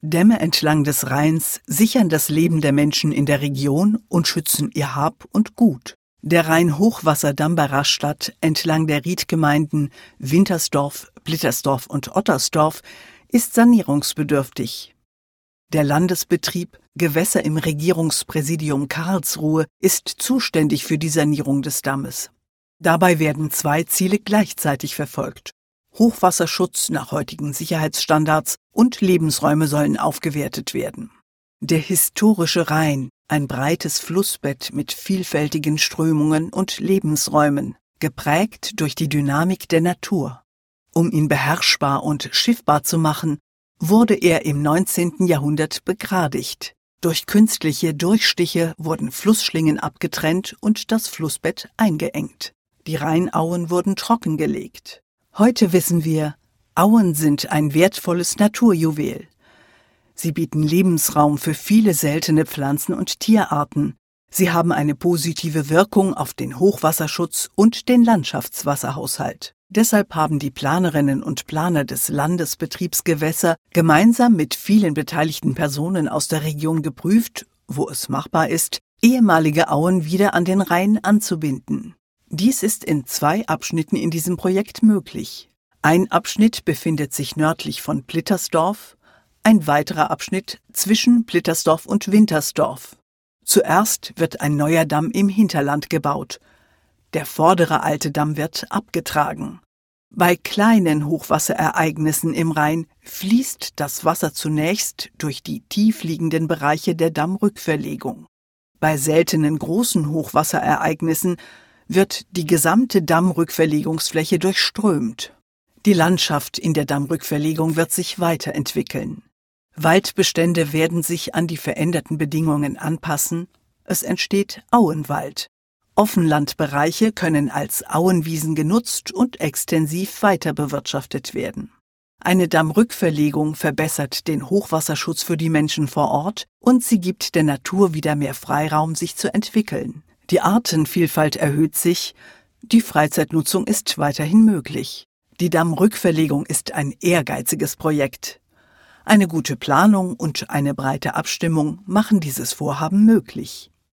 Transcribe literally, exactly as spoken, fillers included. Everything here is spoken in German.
Dämme entlang des Rheins sichern das Leben der Menschen in der Region und schützen ihr Hab und Gut. Der Rhein-Hochwasserdamm bei Rastatt entlang der Riedgemeinden Wintersdorf, Blittersdorf und Ottersdorf ist sanierungsbedürftig. Der Landesbetrieb Gewässer im Regierungspräsidium Karlsruhe ist zuständig für die Sanierung des Dammes. Dabei werden zwei Ziele gleichzeitig verfolgt. Hochwasserschutz nach heutigen Sicherheitsstandards und Lebensräume sollen aufgewertet werden. Der historische Rhein, ein breites Flussbett mit vielfältigen Strömungen und Lebensräumen, geprägt durch die Dynamik der Natur. Um ihn beherrschbar und schiffbar zu machen, wurde er im neunzehnten Jahrhundert begradigt. Durch künstliche Durchstiche wurden Flussschlingen abgetrennt und das Flussbett eingeengt. Die Rheinauen wurden trockengelegt. Heute wissen wir, Auen sind ein wertvolles Naturjuwel. Sie bieten Lebensraum für viele seltene Pflanzen- und Tierarten. Sie haben eine positive Wirkung auf den Hochwasserschutz und den Landschaftswasserhaushalt. Deshalb haben die Planerinnen und Planer des Landesbetriebs Gewässer gemeinsam mit vielen beteiligten Personen aus der Region geprüft, wo es machbar ist, ehemalige Auen wieder an den Rhein anzubinden. Dies ist in zwei Abschnitten in diesem Projekt möglich. Ein Abschnitt befindet sich nördlich von Blittersdorf, ein weiterer Abschnitt zwischen Blittersdorf und Wintersdorf. Zuerst wird ein neuer Damm im Hinterland gebaut. Der vordere alte Damm wird abgetragen. Bei kleinen Hochwasserereignissen im Rhein fließt das Wasser zunächst durch die tiefliegenden Bereiche der Dammrückverlegung. Bei seltenen großen Hochwasserereignissen wird die gesamte Dammrückverlegungsfläche durchströmt. Die Landschaft in der Dammrückverlegung wird sich weiterentwickeln. Waldbestände werden sich an die veränderten Bedingungen anpassen. Es entsteht Auenwald. Offenlandbereiche können als Auenwiesen genutzt und extensiv weiterbewirtschaftet werden. Eine Dammrückverlegung verbessert den Hochwasserschutz für die Menschen vor Ort und sie gibt der Natur wieder mehr Freiraum, sich zu entwickeln. Die Artenvielfalt erhöht sich, die Freizeitnutzung ist weiterhin möglich. Die Dammrückverlegung ist ein ehrgeiziges Projekt. Eine gute Planung und eine breite Abstimmung machen dieses Vorhaben möglich.